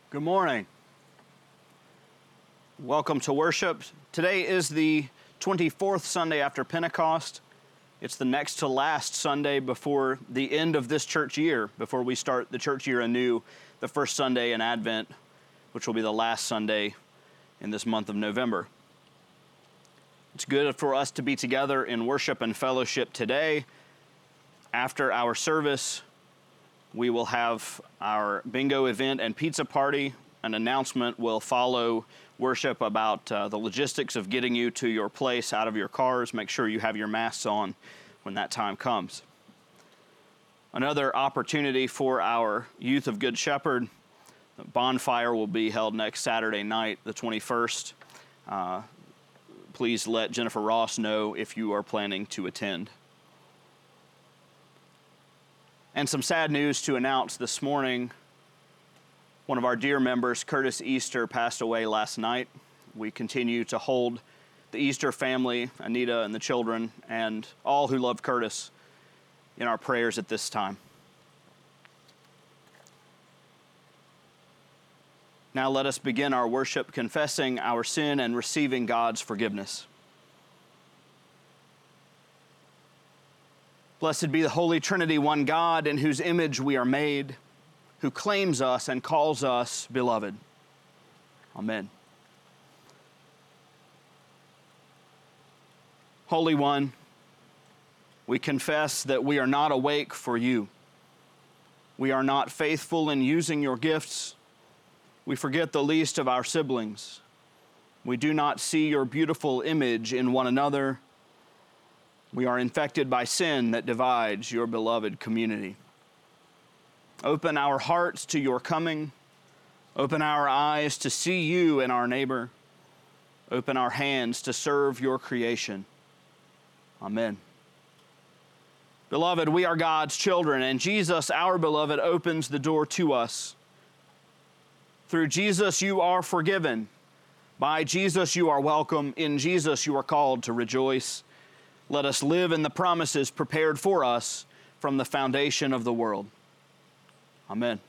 Good morning. Welcome to worship. Today is the 24th Sunday after Pentecost. It's the next to last Sunday before the end of this church year, before we start the church year anew, the first Sunday in Advent, which will be the last Sunday in this month of November. It's good for us to be together in worship and fellowship today. After our service, we will have our bingo event and pizza party. An announcement will follow worship about the logistics of getting you to your place out of your cars. Make sure you have your masks on when that time comes. Another opportunity for our Youth of Good Shepherd. The bonfire will be held next Saturday night, the 21st. Please let Jennifer Ross know if you are planning to attend. And some sad news to announce this morning. One of our dear members, Curtis Easter, passed away last night. We continue to hold the Easter family, Anita and the children, and all who love Curtis in our prayers at this time. Now let us begin our worship confessing our sin and receiving God's forgiveness. Blessed be the Holy Trinity, one God, in whose image we are made, who claims us and calls us beloved. Amen. Holy One, we confess that we are not awake for you. We are not faithful in using your gifts. We forget the least of our siblings. We do not see your beautiful image in one another. We are infected by sin that divides your beloved community. Open our hearts to your coming. Open our eyes to see you in our neighbor. Open our hands to serve your creation. Amen. Beloved, we are God's children, and Jesus, our beloved, opens the door to us. Through Jesus, you are forgiven. By Jesus, you are welcome. In Jesus, you are called to rejoice. Let us live in the promises prepared for us from the foundation of the world. Amen.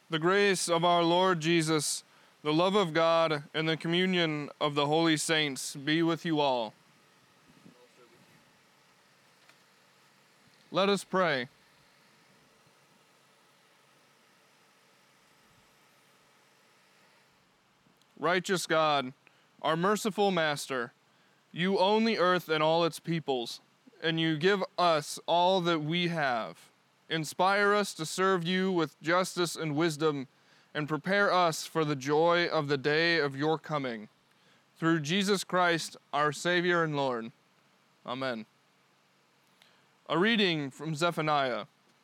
The grace of our Lord Jesus, the love of God, and the communion of the holy saints be with you all. Let us pray. Righteous God, our merciful Master, you own the earth and all its peoples, and you give us all that we have. Inspire us to serve you with justice and wisdom, and prepare us for the joy of the day of your coming. Through Jesus Christ, our Savior and Lord. Amen. A reading from Zephaniah.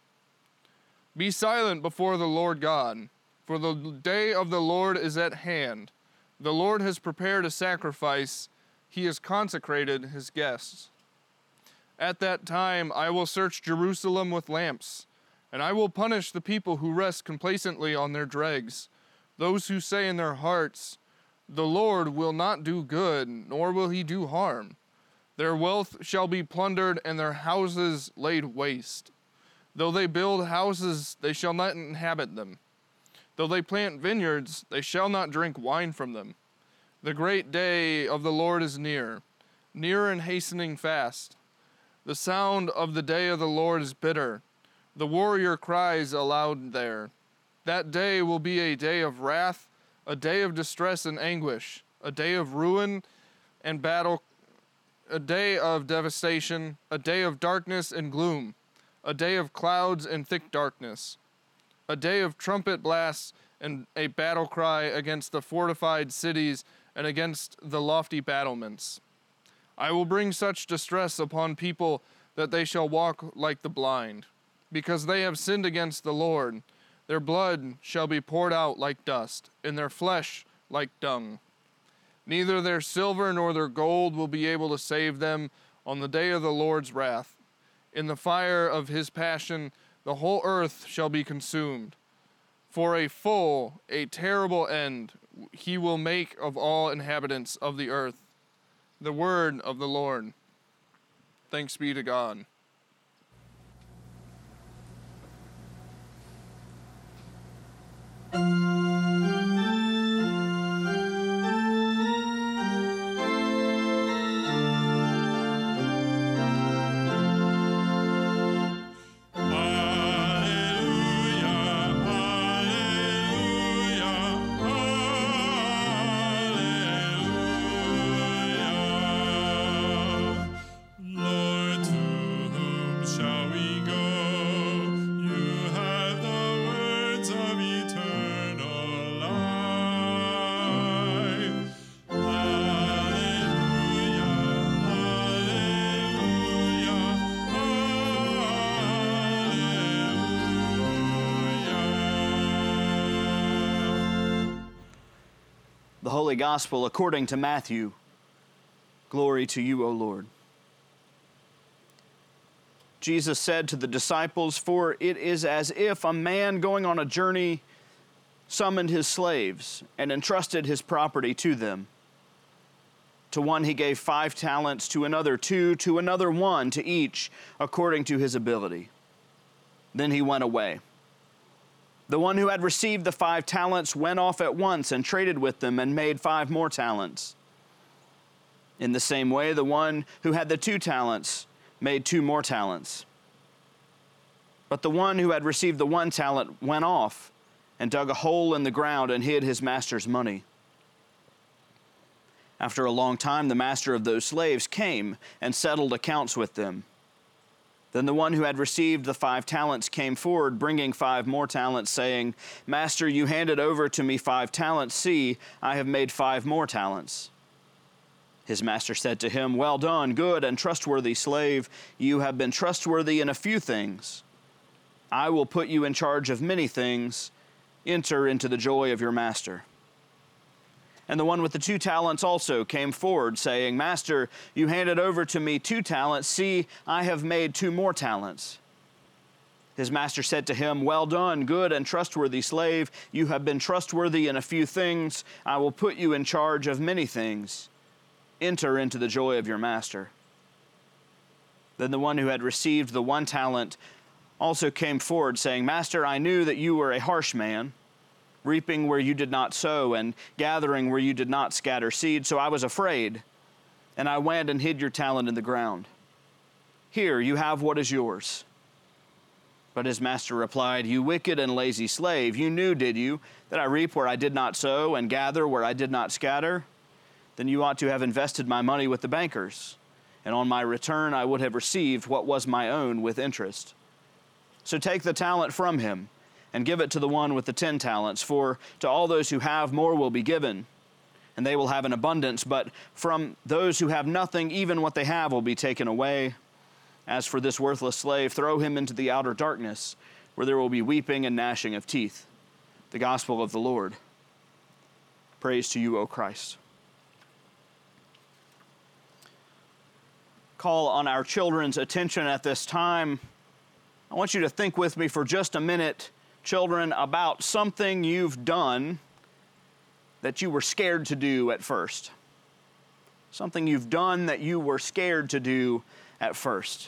Be silent before the Lord God, for the day of the Lord is at hand. The Lord has prepared a sacrifice. He has consecrated his guests. At that time I will search Jerusalem with lamps, and I will punish the people who rest complacently on their dregs, those who say in their hearts, the Lord will not do good, nor will he do harm. Their wealth shall be plundered, and their houses laid waste. Though they build houses, they shall not inhabit them. Though they plant vineyards, they shall not drink wine from them. The great day of the Lord is near, near and hastening fast. The sound of the day of the Lord is bitter. The warrior cries aloud there. That day will be a day of wrath, a day of distress and anguish, a day of ruin and battle, a day of devastation, a day of darkness and gloom, a day of clouds and thick darkness, a day of trumpet blasts and a battle cry against the fortified cities and against the lofty battlements. I will bring such distress upon people that they shall walk like the blind, because they have sinned against the Lord. Their blood shall be poured out like dust, and their flesh like dung. Neither their silver nor their gold will be able to save them on the day of the Lord's wrath. In the fire of his passion, the whole earth shall be consumed. For a terrible end he will make of all inhabitants of the earth. The word of the Lord. Thanks be to God. The Holy Gospel according to Matthew. Glory to you, O Lord. Jesus said to the disciples, "For it is as if a man going on a journey summoned his slaves and entrusted his property to them. To one he gave 5 talents, to another 2, to another 1, to each according to his ability. Then he went away. The one who had received the 5 talents went off at once and traded with them and made 5 more talents. In the same way, the one who had the 2 talents made 2 more talents. But the one who had received the 1 talent went off and dug a hole in the ground and hid his master's money. After a long time, the master of those slaves came and settled accounts with them. Then the one who had received the 5 talents came forward, bringing 5 more talents, saying, 'Master, you handed over to me 5 talents. See, I have made 5 more talents.' His master said to him, 'Well done, good and trustworthy slave. You have been trustworthy in a few things. I will put you in charge of many things. Enter into the joy of your master.' And the one with the 2 talents also came forward, saying, 'Master, you handed over to me 2 talents. See, I have made 2 more talents.' His master said to him, 'Well done, good and trustworthy slave. You have been trustworthy in a few things. I will put you in charge of many things. Enter into the joy of your master.' Then the one who had received the 1 talent also came forward, saying, 'Master, I knew that you were a harsh man, reaping where you did not sow, and gathering where you did not scatter seed. So I was afraid, and I went and hid your talent in the ground. Here, you have what is yours." But his master replied, "You wicked and lazy slave, you knew, did you, that I reap where I did not sow and gather where I did not scatter? Then you ought to have invested my money with the bankers, and on my return I would have received what was my own with interest. So take the talent from him and give it to the one with the 10 talents, for to all those who have more will be given, and they will have an abundance, but from those who have nothing, even what they have will be taken away. As for this worthless slave, throw him into the outer darkness, where there will be weeping and gnashing of teeth." The gospel of the Lord. Praise to you, O Christ. Call on our children's attention at this time. I want you to think with me for just a minute, children, about something you've done that you were scared to do at first. Something you've done that you were scared to do at first.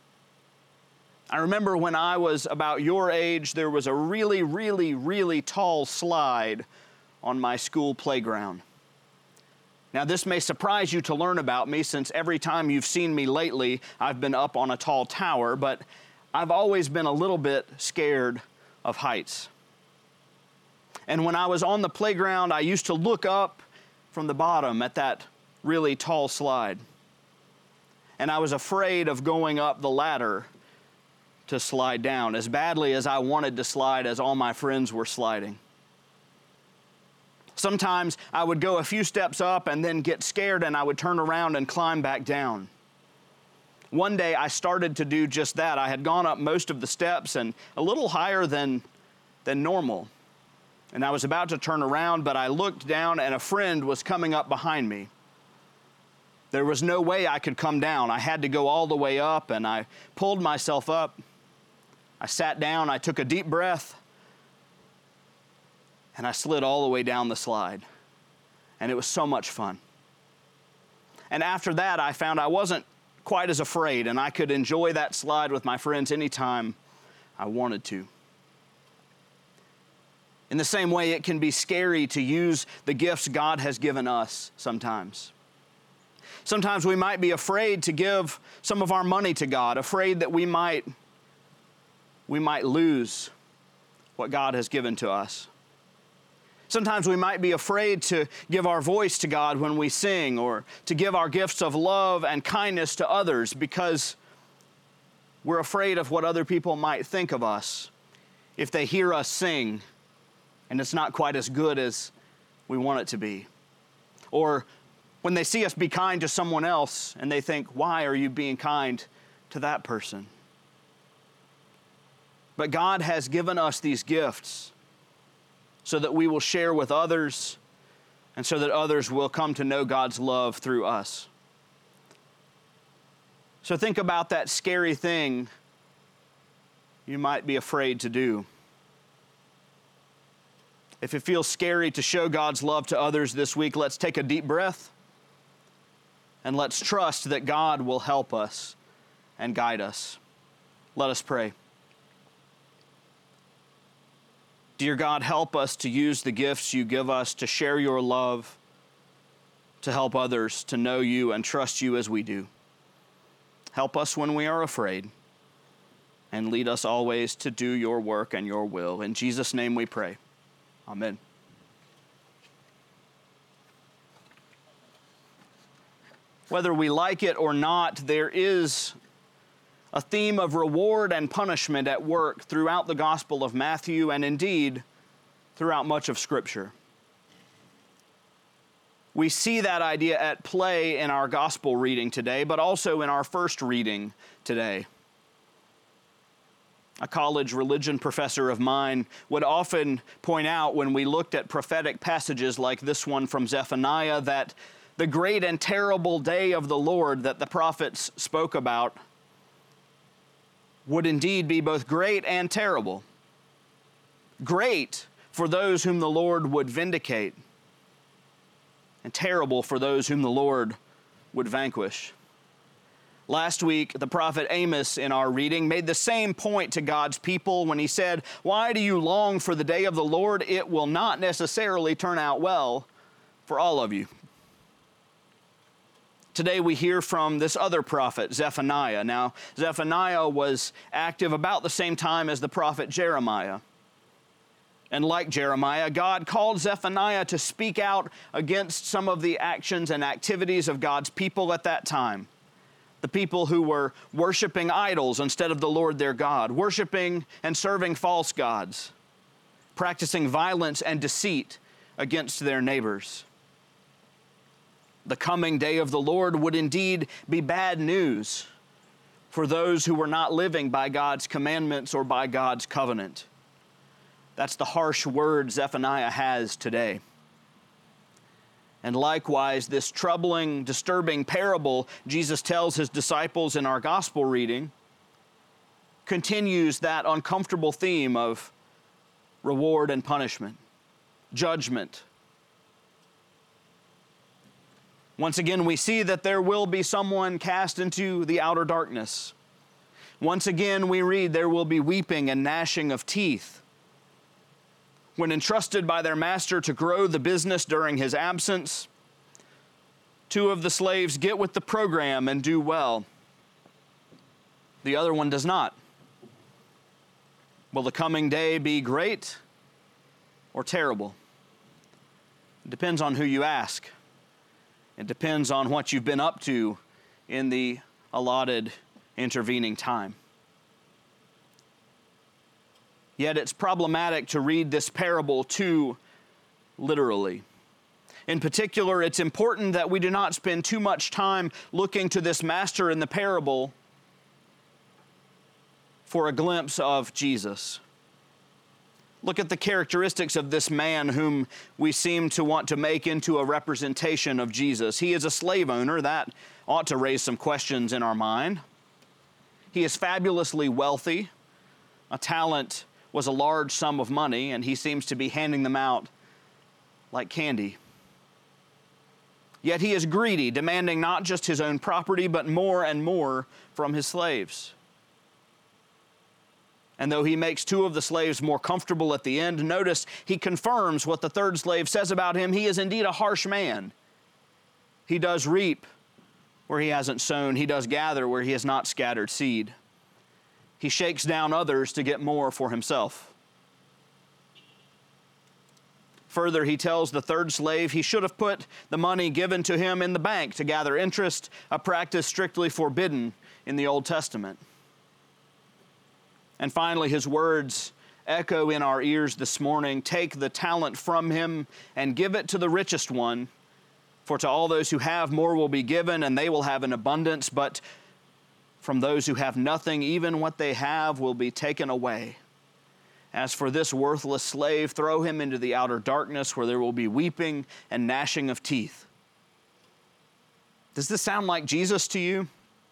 I remember when I was about your age, there was a really, really, really tall slide on my school playground. Now, this may surprise you to learn about me, since every time you've seen me lately, I've been up on a tall tower, but I've always been a little bit scared of heights. And when I was on the playground, I used to look up from the bottom at that really tall slide. And I was afraid of going up the ladder to slide down, as badly as I wanted to slide as all my friends were sliding. Sometimes I would go a few steps up and then get scared, and I would turn around and climb back down. One day I started to do just that. I had gone up most of the steps and a little higher than normal. And I was about to turn around, but I looked down and a friend was coming up behind me. There was no way I could come down. I had to go all the way up, and I pulled myself up. I sat down, I took a deep breath, and I slid all the way down the slide. And it was so much fun. And after that, I found I wasn't quite as afraid, and I could enjoy that slide with my friends anytime I wanted to. In the same way, it can be scary to use the gifts God has given us sometimes. Sometimes we might be afraid to give some of our money to God, afraid that we might lose what God has given to us. Sometimes we might be afraid to give our voice to God when we sing, or to give our gifts of love and kindness to others, because we're afraid of what other people might think of us if they hear us sing and it's not quite as good as we want it to be. Or when they see us be kind to someone else and they think, "Why are you being kind to that person?" But God has given us these gifts so that we will share with others, and so that others will come to know God's love through us. So think about that scary thing you might be afraid to do. If it feels scary to show God's love to others this week, let's take a deep breath, and let's trust that God will help us and guide us. Let us pray. Dear God, help us to use the gifts you give us to share your love, to help others to know you and trust you as we do. Help us when we are afraid, and lead us always to do your work and your will. In Jesus' name we pray. Amen. Whether we like it or not, there is a theme of reward and punishment at work throughout the Gospel of Matthew, and indeed throughout much of Scripture. We see that idea at play in our Gospel reading today, but also in our first reading today. A college religion professor of mine would often point out, when we looked at prophetic passages like this one from Zephaniah, that the great and terrible day of the Lord that the prophets spoke about would indeed be both great and terrible. Great for those whom the Lord would vindicate, and terrible for those whom the Lord would vanquish. Last week, the prophet Amos in our reading made the same point to God's people when he said, "Why do you long for the day of the Lord? It will not necessarily turn out well for all of you." Today we hear from this other prophet, Zephaniah. Now, Zephaniah was active about the same time as the prophet Jeremiah. And like Jeremiah, God called Zephaniah to speak out against some of the actions and activities of God's people at that time. The people who were worshiping idols instead of the Lord their God, worshiping and serving false gods, practicing violence and deceit against their neighbors. The coming day of the Lord would indeed be bad news for those who were not living by God's commandments or by God's covenant. That's the harsh word Zephaniah has today. And likewise, this troubling, disturbing parable Jesus tells his disciples in our gospel reading continues that uncomfortable theme of reward and punishment, judgment. Once again, we see that there will be someone cast into the outer darkness. Once again, we read there will be weeping and gnashing of teeth. When entrusted by their master to grow the business during his absence, two of the slaves get with the program and do well. The other one does not. Will the coming day be great or terrible? It depends on who you ask. It depends on what you've been up to in the allotted intervening time. Yet it's problematic to read this parable too literally. In particular, it's important that we do not spend too much time looking to this master in the parable for a glimpse of Jesus. Look at the characteristics of this man whom we seem to want to make into a representation of Jesus. He is a slave owner. That ought to raise some questions in our mind. He is fabulously wealthy. A talent was a large sum of money, and he seems to be handing them out like candy. Yet he is greedy, demanding not just his own property, but more and more from his slaves. And though he makes two of the slaves more comfortable at the end, notice he confirms what the third slave says about him. He is indeed a harsh man. He does reap where he hasn't sown. He does gather where he has not scattered seed. He shakes down others to get more for himself. Further, he tells the third slave he should have put the money given to him in the bank to gather interest, a practice strictly forbidden in the Old Testament. And finally, his words echo in our ears this morning, "Take the talent from him and give it to the richest one, for to all those who have more will be given, and they will have an abundance, but from those who have nothing, even what they have will be taken away. As for this worthless slave, throw him into the outer darkness where there will be weeping and gnashing of teeth." Does this sound like Jesus to you?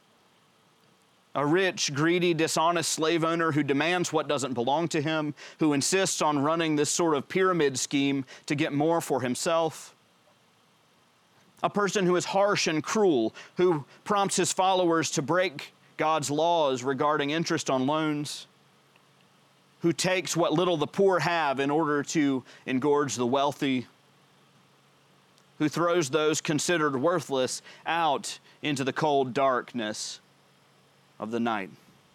A rich, greedy, dishonest slave owner who demands what doesn't belong to him, who insists on running this sort of pyramid scheme to get more for himself. A person who is harsh and cruel, who prompts his followers to break God's laws regarding interest on loans, who takes what little the poor have in order to engorge the wealthy, who throws those considered worthless out into the cold darkness of the night.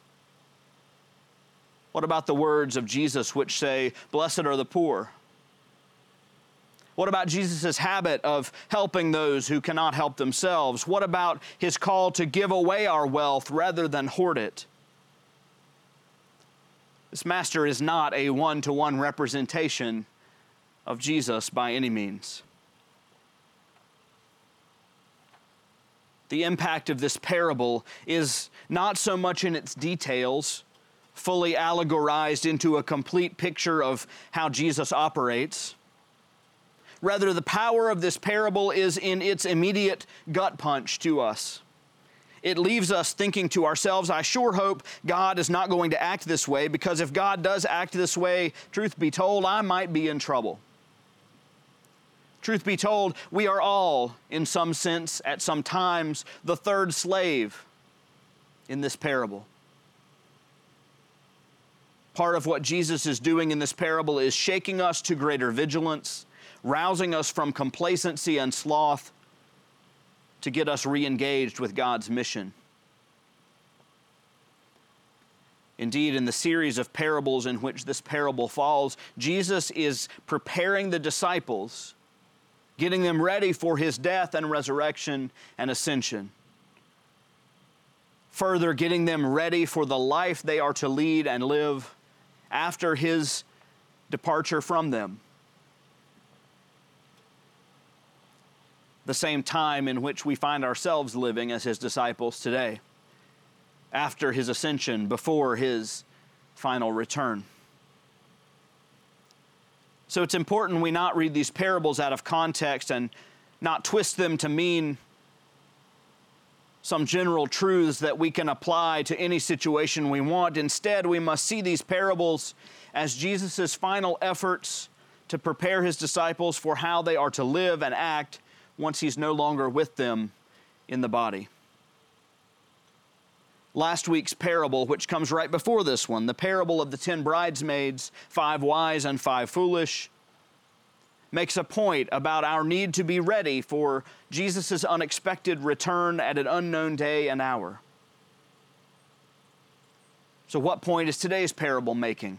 What about the words of Jesus which say, "Blessed are the poor"? What about Jesus' habit of helping those who cannot help themselves? What about his call to give away our wealth rather than hoard it? This master is not a one-to-one representation of Jesus by any means. The impact of this parable is not so much in its details, fully allegorized into a complete picture of how Jesus operates. Rather, the power of this parable is in its immediate gut punch to us. It leaves us thinking to ourselves, I sure hope God is not going to act this way, because if God does act this way, truth be told, I might be in trouble. Truth be told, we are all, in some sense, at some times, the third slave in this parable. Part of what Jesus is doing in this parable is shaking us to greater vigilance, rousing us from complacency and sloth to get us re-engaged with God's mission. Indeed, in the series of parables in which this parable falls, Jesus is preparing the disciples, getting them ready for his death and resurrection and ascension. Further, getting them ready for the life they are to lead and live after his departure from them. The same time in which we find ourselves living as his disciples today, after his ascension, before his final return. So it's important we not read these parables out of context and not twist them to mean some general truths that we can apply to any situation we want. Instead, we must see these parables as Jesus' final efforts to prepare his disciples for how they are to live and act once he's no longer with them in the body. Last week's parable, which comes right before this one, the parable of the 10 bridesmaids, 5 wise and 5 foolish, makes a point about our need to be ready for Jesus' unexpected return at an unknown day and hour. So what point is today's parable making?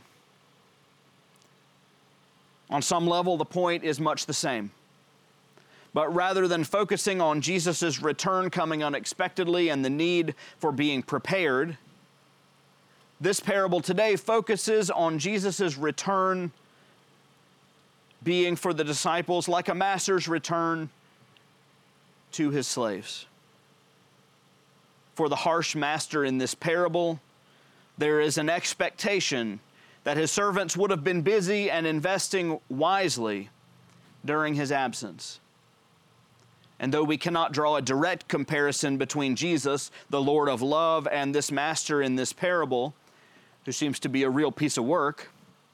On some level, the point is much the same. But rather than focusing on Jesus' return coming unexpectedly and the need for being prepared, this parable today focuses on Jesus' return being for the disciples like a master's return to his slaves. For the harsh master in this parable, there is an expectation that his servants would have been busy and investing wisely during his absence. And though we cannot draw a direct comparison between Jesus, the Lord of love, and this master in this parable, who seems to be a real piece of work,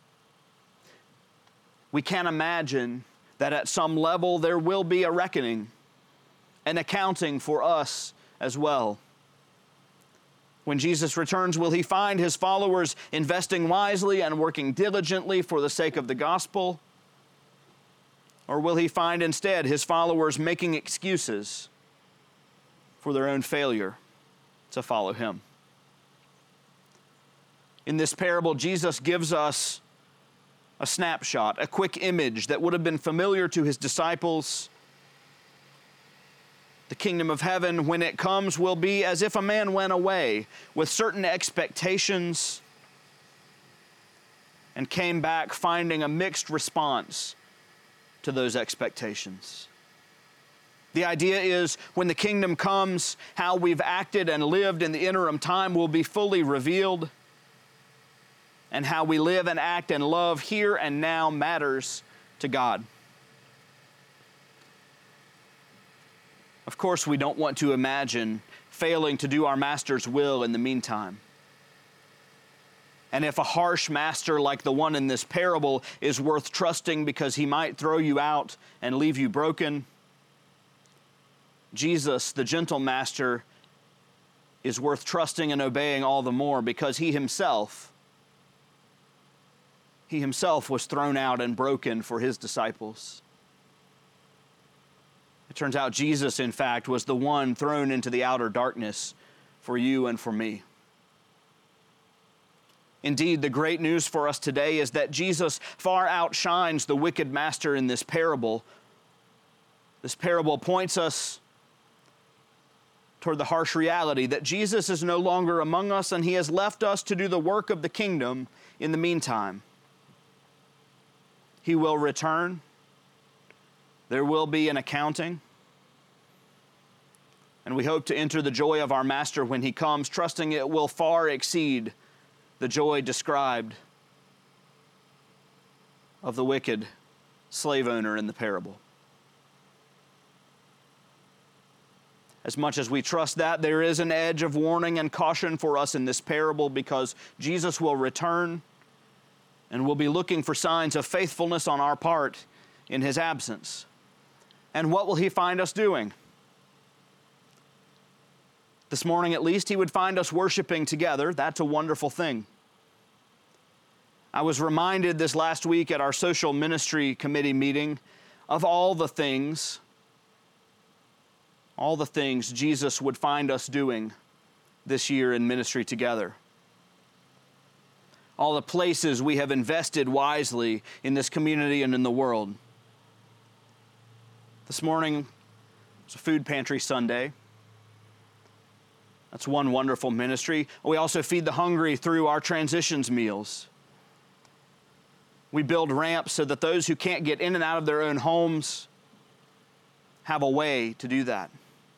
we can imagine that at some level there will be a reckoning, an accounting for us as well. When Jesus returns, will he find his followers investing wisely and working diligently for the sake of the gospel? Or will he find instead his followers making excuses for their own failure to follow him? In this parable, Jesus gives us a snapshot, a quick image that would have been familiar to his disciples. The kingdom of heaven, when it comes, will be as if a man went away with certain expectations and came back finding a mixed response to those expectations. The idea is when the kingdom comes, how we've acted and lived in the interim time will be fully revealed, and how we live and act and love here and now matters to God. Of course, we don't want to imagine failing to do our master's will in the meantime. And if a harsh master like the one in this parable is worth trusting because he might throw you out and leave you broken, Jesus, the gentle master, is worth trusting and obeying all the more because he himself was thrown out and broken for his disciples. It turns out Jesus, in fact, was the one thrown into the outer darkness for you and for me. Indeed, the great news for us today is that Jesus far outshines the wicked master in this parable. This parable points us toward the harsh reality that Jesus is no longer among us and he has left us to do the work of the kingdom in the meantime. He will return. There will be an accounting. And we hope to enter the joy of our master when he comes, trusting it will far exceed the joy described of the wicked slave owner in the parable. As much as we trust that, there is an edge of warning and caution for us in this parable because Jesus will return and we'll be looking for signs of faithfulness on our part in his absence. And what will he find us doing? This morning, at least, he would find us worshiping together. That's a wonderful thing. I was reminded this last week at our social ministry committee meeting of all the things Jesus would find us doing this year in ministry together. All the places we have invested wisely in this community and in the world. This morning was a food pantry Sunday. That's one wonderful ministry. We also feed the hungry through our transitions meals. We build ramps so that those who can't get in and out of their own homes have a way to do that.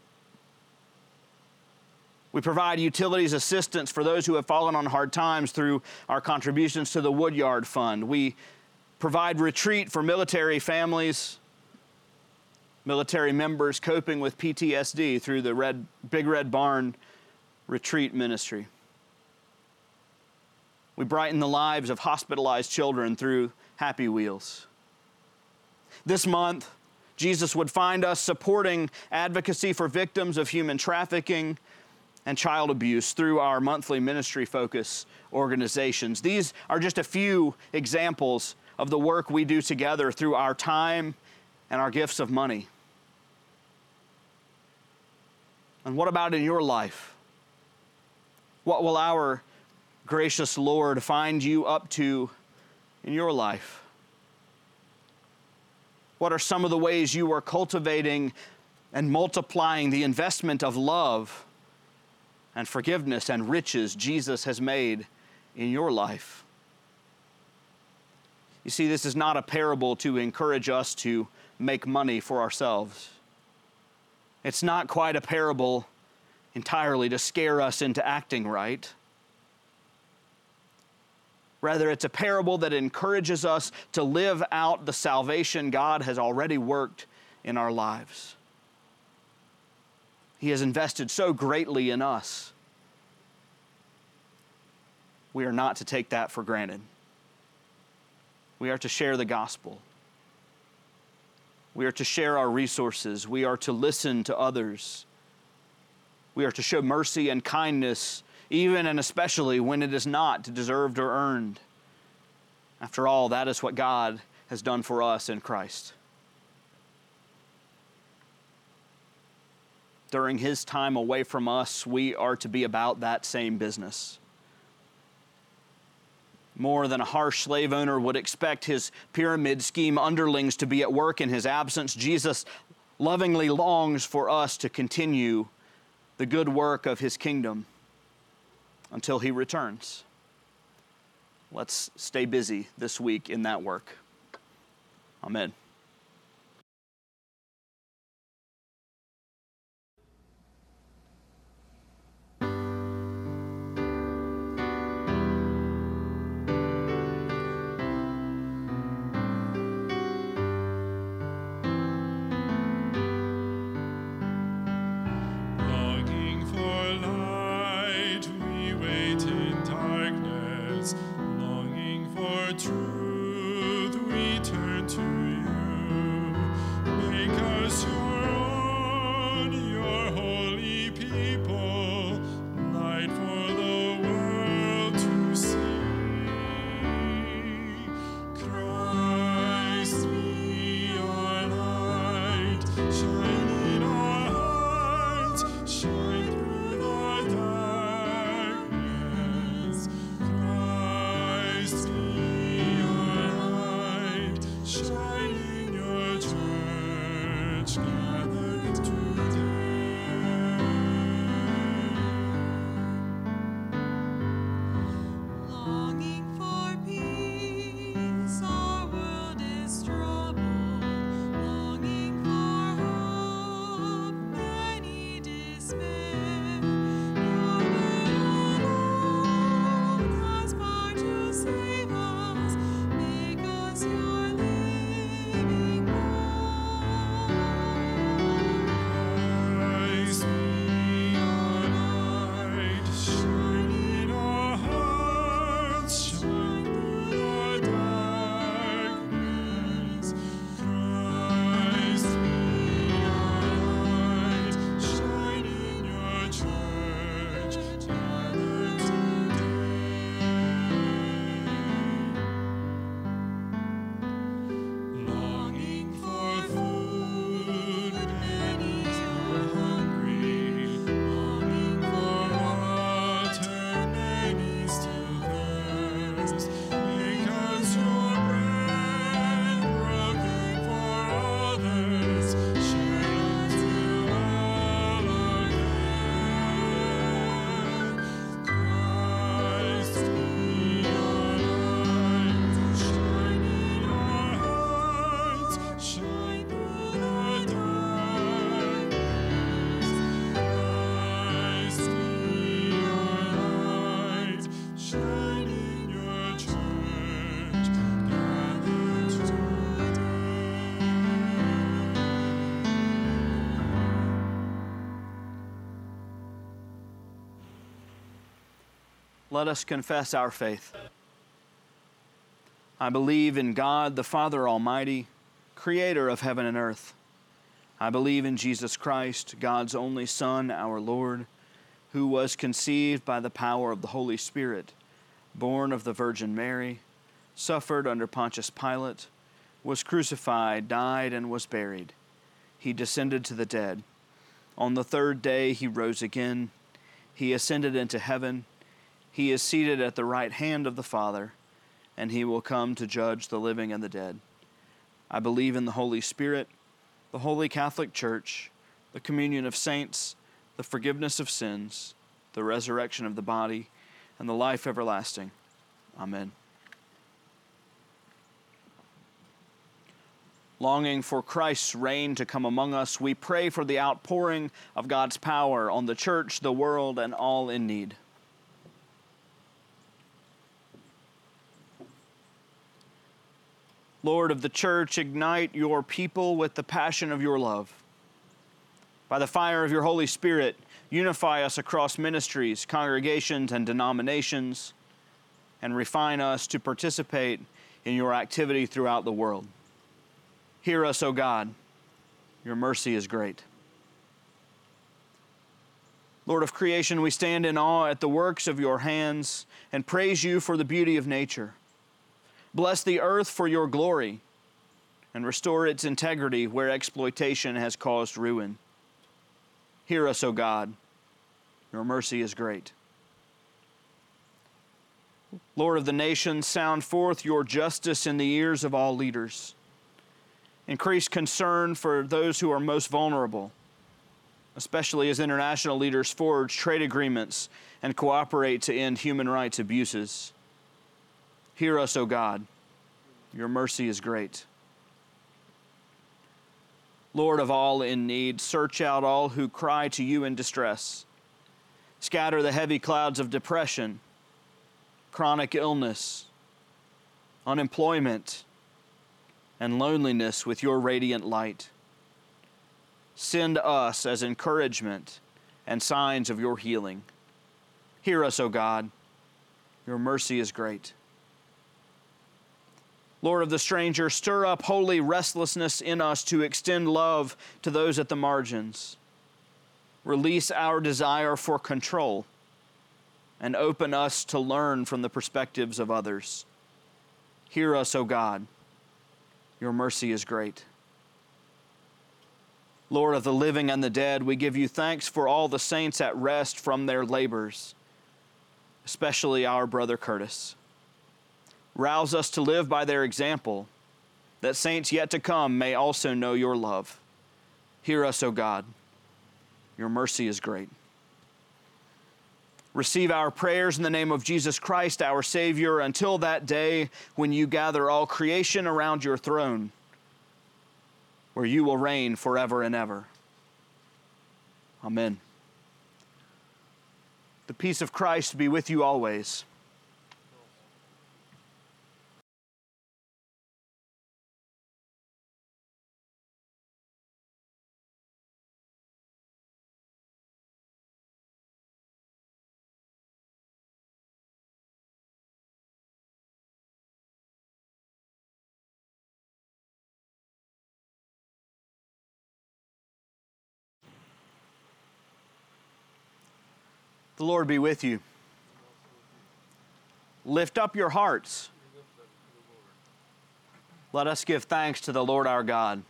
We provide utilities assistance for those who have fallen on hard times through our contributions to the Woodyard Fund. We provide retreat for military families, military members coping with PTSD through the Big Red Barn Retreat Ministry. We brighten the lives of hospitalized children through Happy Wheels. This month, Jesus would find us supporting advocacy for victims of human trafficking and child abuse through our monthly ministry focus organizations. These are just a few examples of the work we do together through our time and our gifts of money. And what about in your life? What will our gracious Lord find you up to in your life? What are some of the ways you are cultivating and multiplying the investment of love and forgiveness and riches Jesus has made in your life? You see, this is not a parable to encourage us to make money for ourselves. It's not quite a parable entirely to scare us into acting right. Rather, it's a parable that encourages us to live out the salvation God has already worked in our lives. He has invested so greatly in us. We are not to take that for granted. We are to share the gospel. We are to share our resources. We are to listen to others. We are to show mercy and kindness, even and especially when it is not deserved or earned. After all, that is what God has done for us in Christ. During his time away from us, we are to be about that same business. More than a harsh slave owner would expect his pyramid scheme underlings to be at work in his absence, Jesus lovingly longs for us to continue the good work of his kingdom until he returns. Let's stay busy this week in that work. Amen. Truth, we turn to you. Make us your own, your holy people, light for the world to see. Christ be our light, shine in our hearts, shine through the darkness. Christ be shine Let us confess our faith. I believe in God, the Father Almighty, creator of heaven and earth. I believe in Jesus Christ, God's only Son, our Lord, who was conceived by the power of the Holy Spirit, born of the Virgin Mary, suffered under Pontius Pilate, was crucified, died, and was buried. He descended to the dead. On the third day he rose again. He ascended into heaven. He is seated at the right hand of the Father, and he will come to judge the living and the dead. I believe in the Holy Spirit, the Holy Catholic Church, the communion of saints, the forgiveness of sins, the resurrection of the body, and the life everlasting. Amen. Longing for Christ's reign to come among us, we pray for the outpouring of God's power on the church, the world, and all in need. Lord of the church, ignite your people with the passion of your love. By the fire of your Holy Spirit, unify us across ministries, congregations, and denominations, and refine us to participate in your activity throughout the world. Hear us, O God. Your mercy is great. Lord of creation, we stand in awe at the works of your hands and praise you for the beauty of nature. Bless the earth for your glory and restore its integrity where exploitation has caused ruin. Hear us, O God. Your mercy is great. Lord of the nations, sound forth your justice in the ears of all leaders. Increase concern for those who are most vulnerable, especially as international leaders forge trade agreements and cooperate to end human rights abuses. Hear us, O God. Your mercy is great. Lord of all in need, search out all who cry to you in distress. Scatter the heavy clouds of depression, chronic illness, unemployment, and loneliness with your radiant light. Send us as encouragement and signs of your healing. Hear us, O God. Your mercy is great. Lord of the stranger, stir up holy restlessness in us to extend love to those at the margins. Release our desire for control and open us to learn from the perspectives of others. Hear us, O God. Your mercy is great. Lord of the living and the dead, we give you thanks for all the saints at rest from their labors, especially our brother Curtis. Rouse us to live by their example, that saints yet to come may also know your love. Hear us, O God. Your mercy is great. Receive our prayers in the name of Jesus Christ, our Savior, until that day when you gather all creation around your throne, where you will reign forever and ever. Amen. The peace of Christ be with you always. The Lord be with you. Lift up your hearts. Let us give thanks to the Lord our God.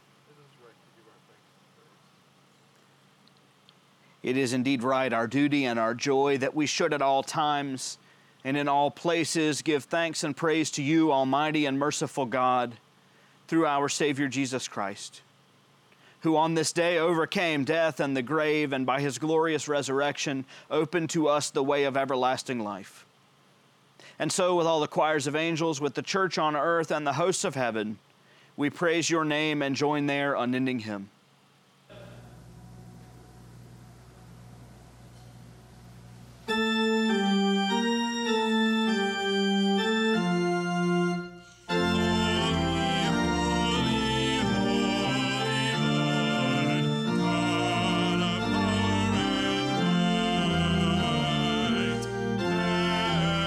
It is indeed right, our duty and our joy, that we should at all times and in all places give thanks and praise to you, Almighty and merciful God, through our Savior Jesus Christ, who on this day overcame death and the grave, and by his glorious resurrection opened to us the way of everlasting life. And so with all the choirs of angels, with the church on earth and the hosts of heaven, we praise your name and join their unending hymn. Holy, holy, holy Lord, God of power and might,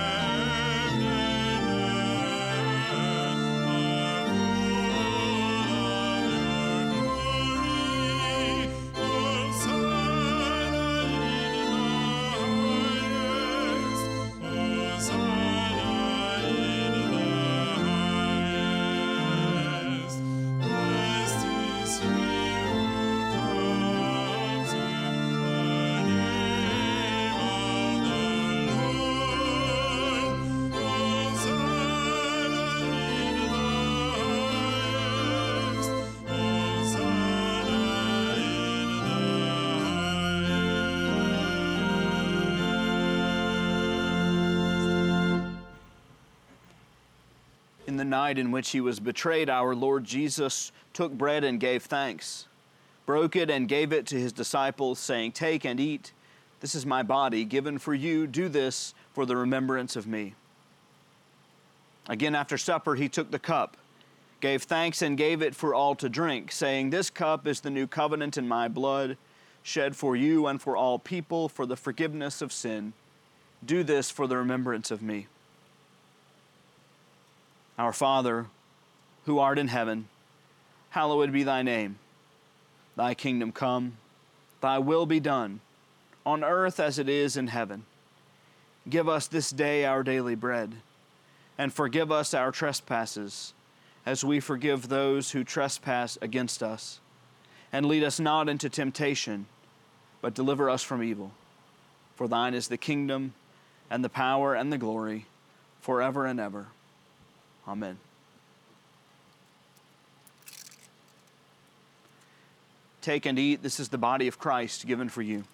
In the night in which he was betrayed, our Lord Jesus took bread and gave thanks, broke it and gave it to his disciples, saying, "Take and eat. This is my body given for you. Do this for the remembrance of me." Again, after supper, he took the cup, gave thanks and gave it for all to drink, saying, "This cup is the new covenant in my blood, shed for you and for all people for the forgiveness of sin. Do this for the remembrance of me." Our Father, who art in heaven, hallowed be thy name. Thy kingdom come, thy will be done, on earth as it is in heaven. Give us this day our daily bread, and forgive us our trespasses, as we forgive those who trespass against us. And lead us not into temptation, but deliver us from evil. For thine is the kingdom, and the power, and the glory, forever and ever. Amen. Take and eat. This is the body of Christ given for you.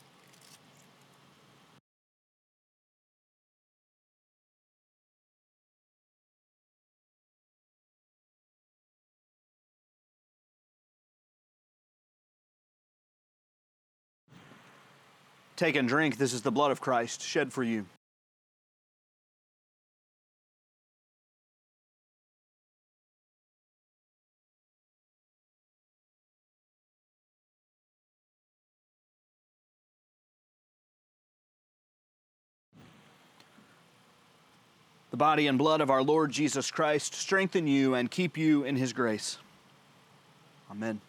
Take and drink. This is the blood of Christ shed for you. The body and blood of our Lord Jesus Christ strengthen you and keep you in his grace. Amen.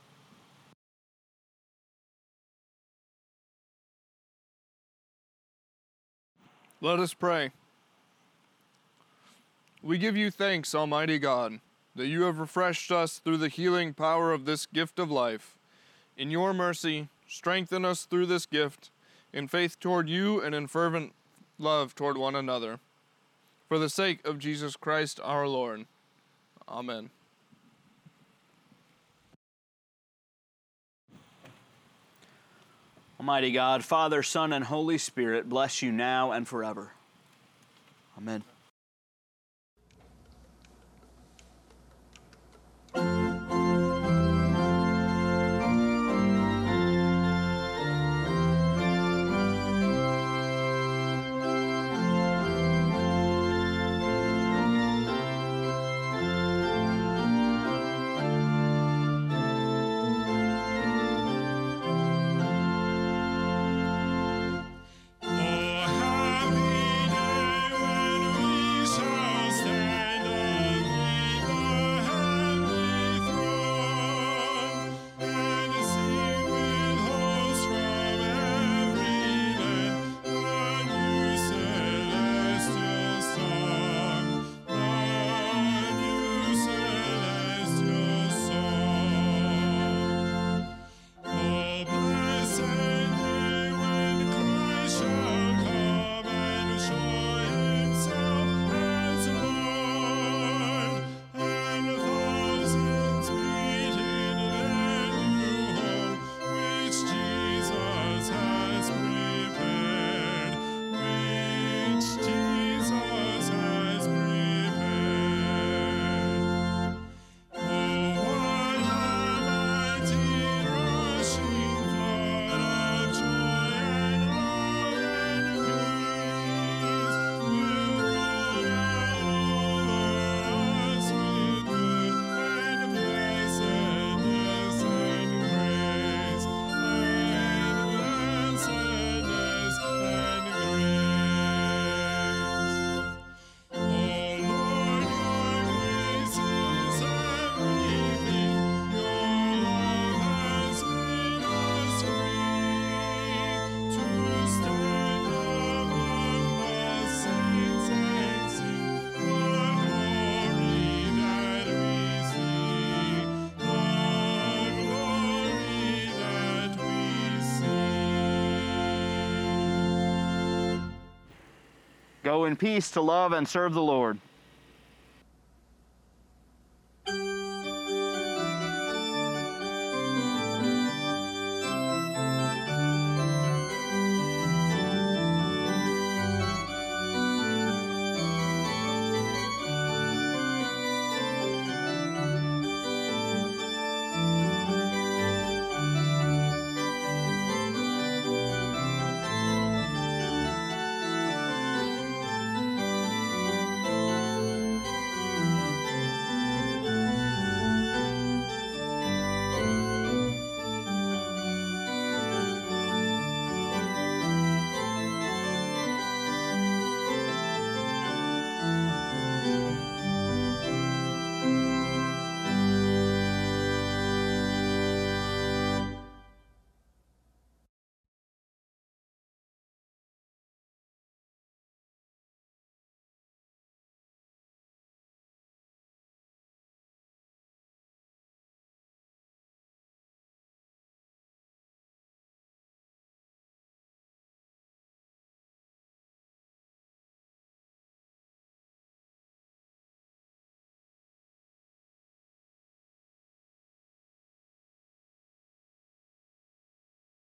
Let us pray. We give you thanks, Almighty God, that you have refreshed us through the healing power of this gift of life. In your mercy, strengthen us through this gift, in faith toward you and in fervent love toward one another. For the sake of Jesus Christ our Lord. Amen. Almighty God, Father, Son, and Holy Spirit, bless you now and forever. Amen. Go in peace to love and serve the Lord.